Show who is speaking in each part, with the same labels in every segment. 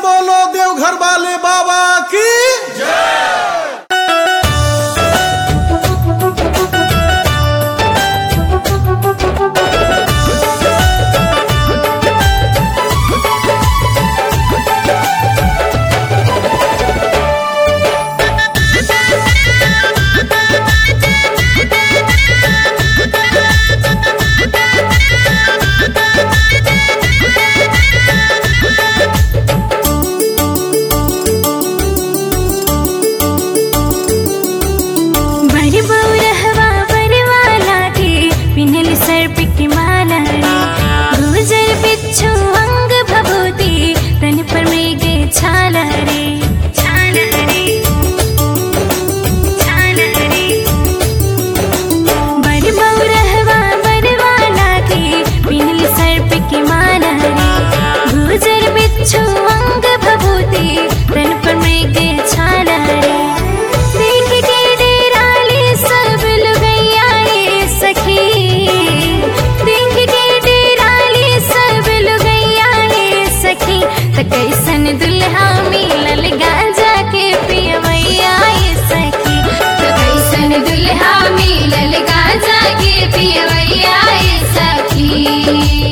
Speaker 1: बोलो देवघर वाले बाबा की
Speaker 2: कैसन दुल्हा मिलल गांजा के पियवैया ये सखी। कैसन दुल्हा मिलल गांजा के पियवैया ये सखी।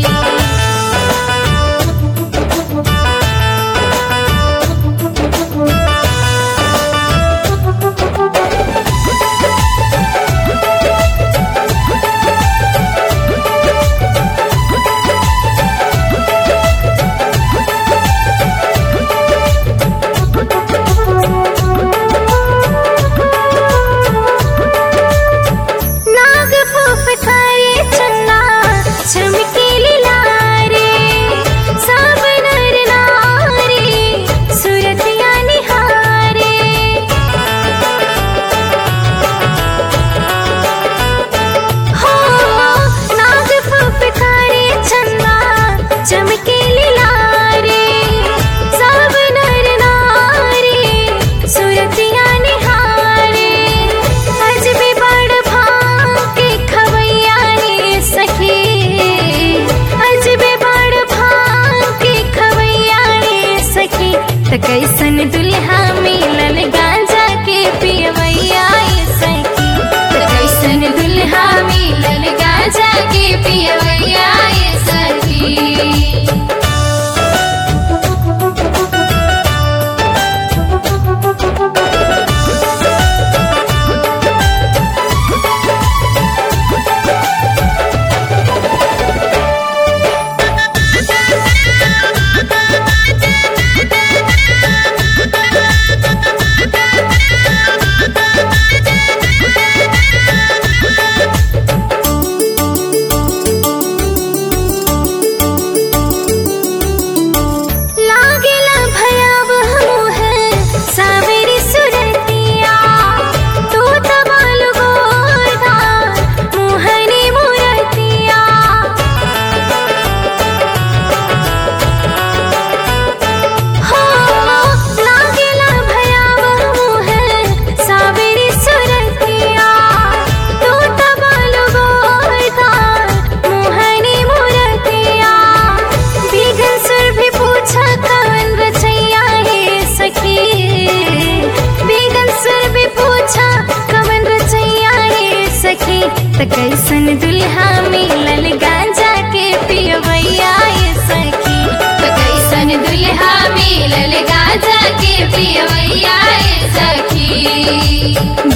Speaker 2: कैसन दुल्हा मिलल गांजा के पियवैया ये सखी। कैसन दुल्हा मिलल गांजा के पियवैया ये सखी। कैसन दुल्हा मिलल गांजा के पियवैया ये सखी। कैसन दुल्हा मिलल गांजा के पियवैया ये सखी।